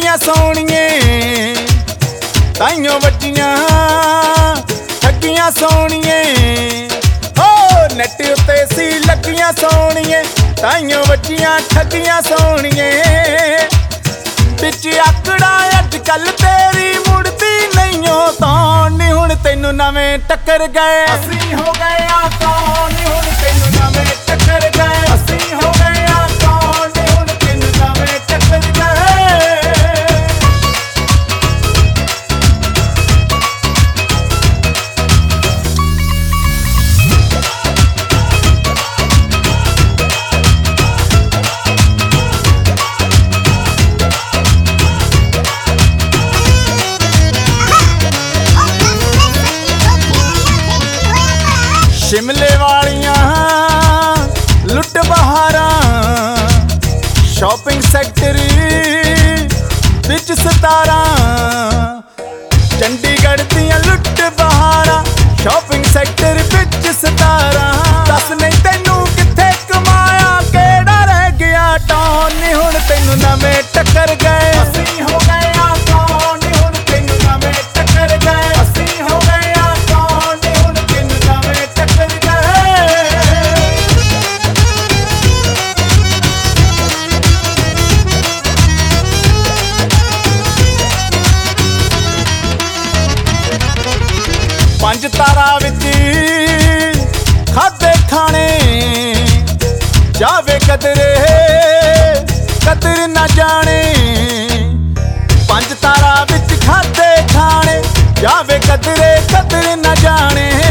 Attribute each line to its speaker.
Speaker 1: ਠੱਗੀਆਂ ਸੋਹਣੀਏ ਤਾਈਓ ਵੱਜੀਆਂ ਠੱਗੀਆਂ ਸੋਹਣੀਏ ਓ ਨੈਟ ਉੱਤੇ ਸੀ ਲੱਗੀਆਂ ਸੋਹਣੀਏ ਤਾਈਓ ਵੱਜੀਆਂ ਠੱਗੀਆਂ ਸੋਹਣੀਏ ਵਿੱਚ ਆਕੜਾ ਅੱਜ ਕੱਲ ਤੇਰੀ ਮੁੜਦੀ ਨਹੀਂਓ ਤਾਂ ਨੀ ਹੁਣ ਤੈਨੂੰ ਨਵੇਂ ਟੱਕਰ ਗਏ ਅਸੀਂ ਹੋ ਗਏ ਆ ਤਾਂ ਨੀ ਹੁਣ ਤੈਨੂੰ ਨਵੇਂ ਟੱਕਰ ਗਏ ਅਸੀਂ ਹੋ ਗਏ ਆ ਤਾਂ ਨੀ ਹੁਣ ਤੈਨੂੰ ਨਵੇਂ ਟੱਕਰ ਗਏ शिमले वालियां लुट बहारा शॉपिंग सेक्टर विच 17 चंडीगढ़ दियां लुट बहारा शॉपिंग सेक्टर विच 17 दस नहीं तैनू किथे कमाया केड़ा रह गया टाउन नी हुण तैनू नवें टक्कर गए असीं हो गए आ टाउन नी हुण तैनू नवें टक्कर गए असीं हो गए आ टाउन नी हुण तैनू नवें टक्कर पंज तारा विच खाधे खाने जावे कदरे कदर न जाने पंज तारा विच खाधे खाने जावे कदरे कदर न जाने